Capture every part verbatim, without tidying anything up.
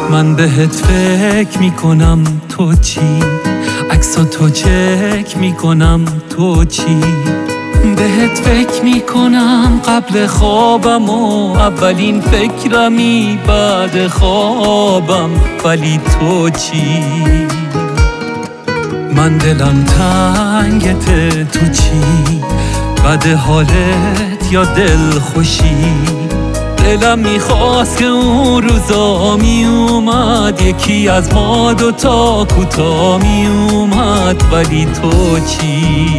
من بهت فکر میکنم تو چی، عکسا تو چک میکنم تو چی، بهت فکر میکنم قبل خوابم و اولین فکرمی بعد خوابم، ولی تو چی؟ من دلم تنگته تو چی، بد حالت یا دل خوشی؟ دلم میخواست که اون روزا میومد یکی از ما دوتا کوتا میومد، ولی تو چی؟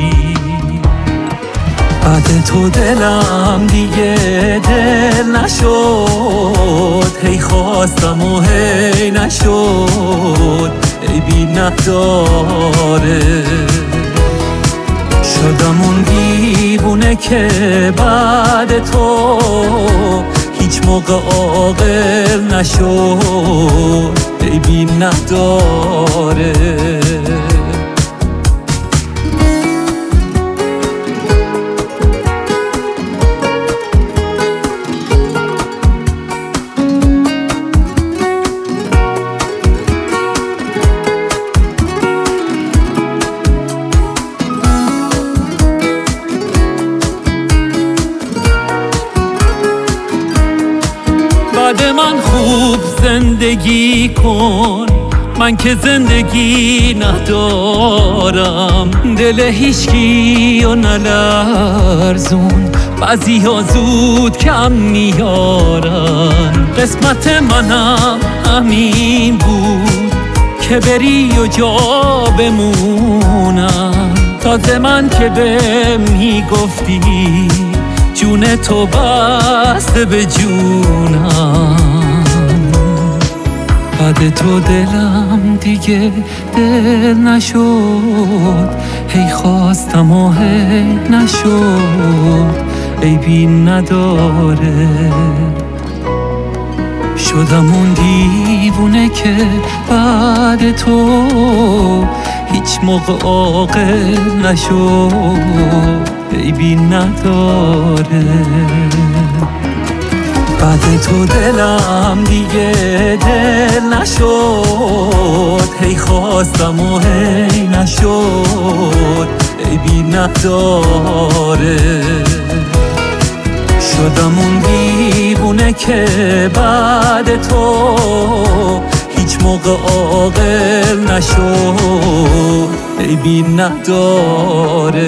بعد تو دلم دیگه دل نشد، هی خواستم و هی نشد، ای بی نداره شدم اون دیوونه که بعد تو هیچ موقع عاقل نشد، ای بی نداره. بعد من خوب زندگی کن، من که زندگی ندارم، دل هیچکی و نلرزون، بعضی ها زود کم میارن، قسمت منم همین بود که بری و جا بمونم، تازه من که به میگفتی جون تو بسته به جونم، بعد تو دلم دیگه دل نشد، هی خواستم و هی نشد، ای بی نداره شدم اون دیوونه که بعد تو هیچ موقع عاقل نشد، ای بی نداره. بعد تو دلم دیگه دل نشد، هی خواستم و هی نشد، ای بی نداره شدم اون دیوونه که بعد تو هیچ موقع عاقل نشد، ای بی نداره.